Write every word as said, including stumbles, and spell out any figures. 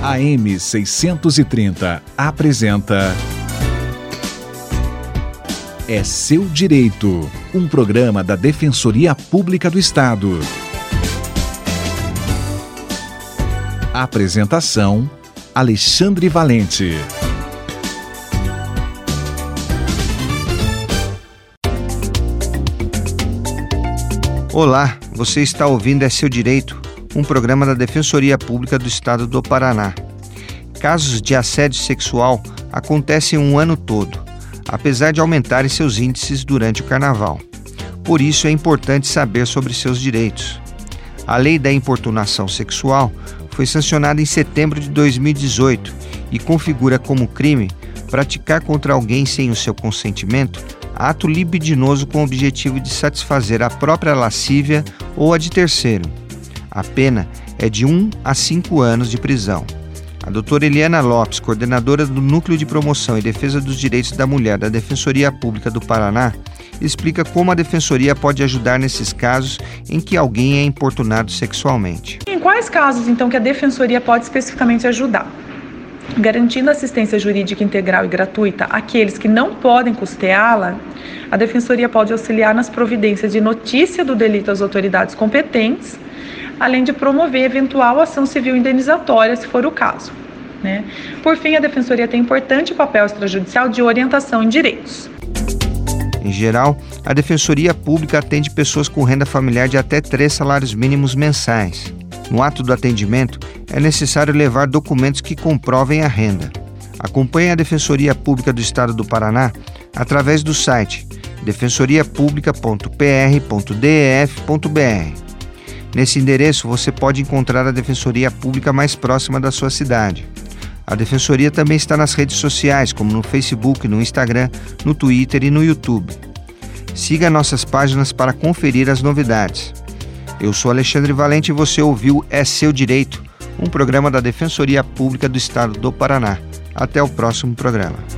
A M seiscentos e trinta apresenta É Seu Direito, um programa da Defensoria Pública do Estado. Apresentação: Alexandre Valente. Olá, você está ouvindo É Seu Direito, um programa da Defensoria Pública do Estado do Paraná. Casos de assédio sexual acontecem um ano todo, apesar de aumentarem seus índices durante o Carnaval. Por isso é importante saber sobre seus direitos. A Lei da Importunação Sexual foi sancionada em setembro de dois mil e dezoito e configura como crime praticar contra alguém sem o seu consentimento ato libidinoso com o objetivo de satisfazer a própria lascívia ou a de terceiro. A pena é de um a cinco anos de prisão. A doutora Eliana Lopes, coordenadora do Núcleo de Promoção e Defesa dos Direitos da Mulher da Defensoria Pública do Paraná, explica como a Defensoria pode ajudar nesses casos em que alguém é importunado sexualmente. Em quais casos, então, que a Defensoria pode especificamente ajudar? Garantindo assistência jurídica integral e gratuita àqueles que não podem custeá-la, a Defensoria pode auxiliar nas providências de notícia do delito às autoridades competentes, além de promover eventual ação civil indenizatória, se for o caso, né? Por fim, a Defensoria tem importante papel extrajudicial de orientação em direitos. Em geral, a Defensoria Pública atende pessoas com renda familiar de até três salários mínimos mensais. No ato do atendimento, é necessário levar documentos que comprovem a renda. Acompanhe a Defensoria Pública do Estado do Paraná através do site defensoria publica ponto p r ponto d e f ponto b r. Nesse endereço, você pode encontrar a Defensoria Pública mais próxima da sua cidade. A Defensoria também está nas redes sociais, como no Facebook, no Instagram, no Twitter e no YouTube. Siga nossas páginas para conferir as novidades. Eu sou Alexandre Valente e você ouviu É Seu Direito, um programa da Defensoria Pública do Estado do Paraná. Até o próximo programa.